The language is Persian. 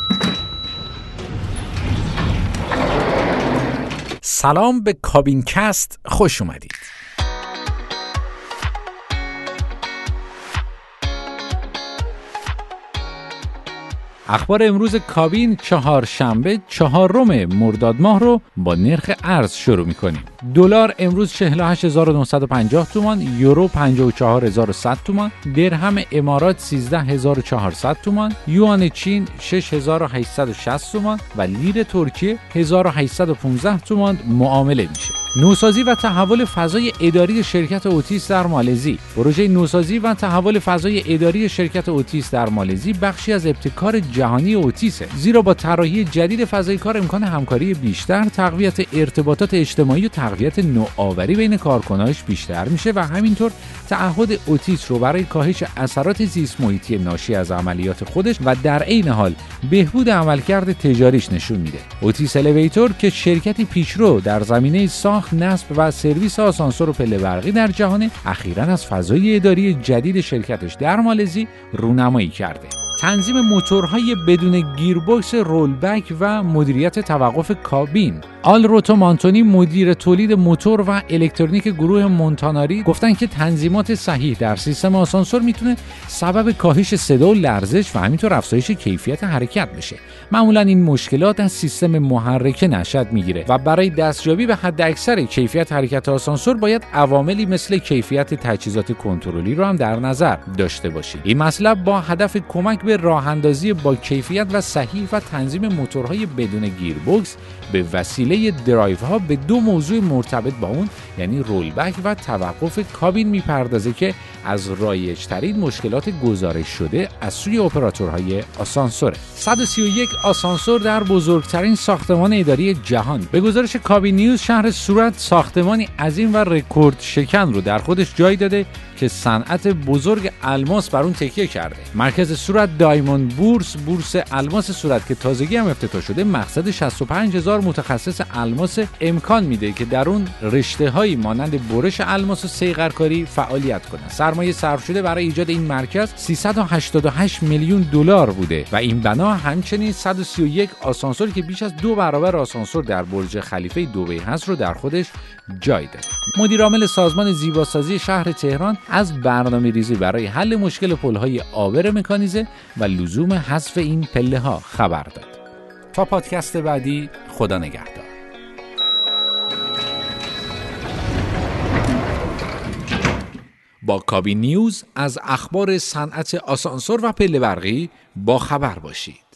سلام به کابین کست، خوش اومدید. اخبار امروز کابین چهارشنبه 4 مرداد ماه رو با نرخ ارز شروع می‌کنیم. دلار امروز 48950 تومان، یورو 54100 تومان، درهم امارات 13400 تومان، یوان چین 6860 تومان و لیر ترکیه 1815 تومان معامله میشه. نوسازی و تحول فضای اداری شرکت اوتیس در مالزی. پروژه نوسازی و تحول فضای اداری شرکت اوتیس در مالزی بخشی از ابتکار جهانی اوتیسه، زیرا با طراحی جدید فضای کار امکان همکاری بیشتر، تقویت ارتباطات اجتماعی و تقویت نوآوری بین کارکنانش بیشتر میشه و همینطور تعهد اوتیس رو برای کاهش اثرات زیست محیطی ناشی از عملیات خودش و در عین حال بهبود عملکرد تجاریش نشون میده. اوتیس الیویتور که شرکتی پیشرو در زمینه ساخت، نصب و سرویس آسانسور و پله برقی در جهان، اخیراً از فضای اداری جدید شرکتش در مالزی رونمایی کرده. تنظیم موتورهای بدون گیربکس رولبک و مدیریت توقف کابین. آلروتو مانتونی، مدیر تولید موتور و الکترونیک گروه مونتاناری، گفتن که تنظیمات صحیح در سیستم آسانسور میتونه سبب کاهش صدا و لرزش و همینطور افزایش کیفیت حرکت بشه. معمولا این مشکلات از سیستم محرکه نشأت میگیره و برای دستیابی به حد اکثر کیفیت حرکت آسانسور باید عواملی مثل کیفیت تجهیزات کنترلی رو هم در نظر داشته باشید. این مطلب با هدف کمک به راه اندازی با کیفیت و صحیح و تنظیم موتورهای بدون گیربکس به وسیله درایو ها به دو موضوع مرتبط با اون، یعنی رولبک و توقف کابین میپردازه که از رایج‌ترین مشکلات گزارش شده از سوی اپراتورهای آسانسوره. 131 آسانسور در بزرگترین ساختمان اداری جهان. به گزارش کابین نیوز، شهر سورت ساختمانی عظیم و رکورد شکن رو در خودش جای داده که صنعت بزرگ الماس بر اون تکیه کرده. مرکز سورت دایموند بورس الماس سورت که تازگی هم افتتاح شده، مقصد 65000 متخصص الماس امکان میده که در اون رشته‌هایی مانند برش الماس و صیقل‌کاری فعالیت کنند. سرمایه صرف شده برای ایجاد این مرکز 388 میلیون دلار بوده و این بنا همچنین 131 آسانسور که بیش از 2 برابر آسانسور در برج خلیفه دبی هست رو در خودش جای داده. مدیر عامل سازمان زیباسازی شهر تهران از برنامه‌ریزی برای حل مشکل پل‌های عابر مکانیزه و لزوم حذف این پله‌ها خبر داد. تا پادکست بعدی، خدا نگهدار. با کابین نیوز از اخبار صنعت آسانسور و پله برقی با خبر باشید.